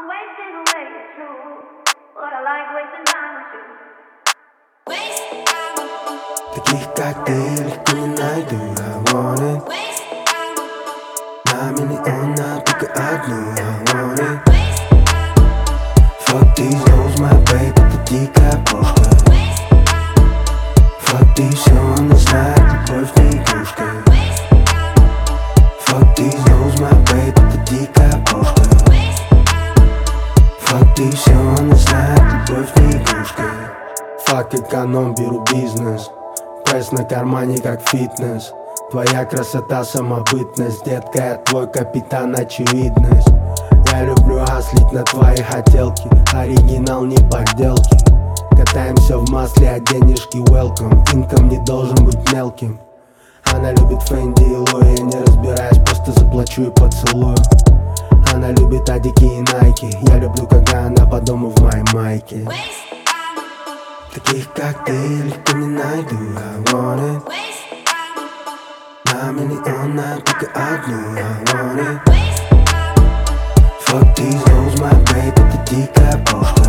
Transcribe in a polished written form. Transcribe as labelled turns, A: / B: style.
A: I'm wasting away, it's true. But I like wasting time with you.
B: Таких как ты легко не найду, I want it. На миллион, на только одну, I want it. Fuck these hoes, my babe, это дикая пушка. Fuck these, все она знает, любовь не игрушка. Fuck these hoes, my babe, это дикая пушка. Fuck these, все она знает, любовь не игрушка. Fuck эконом, беру бизнес. Пресс на кармане как фитнес. Твоя красота, самобытность. Детка, я твой капитан, очевидность. Я люблю хаслить на твои хотелки. Оригинал, не подделки. Катаемся в масле, а денежки welcome. Инком не должен быть мелким. Она любит Фэнди и Луи. Не разбираясь, просто заплачу и поцелую. Она любит адики и найки. Я люблю, когда она по дому в моей майке. Таких как ты легко не найду, I want it. На миллион, на только одну, I want it. Fuck these hoes, my babe, это дикая пушка.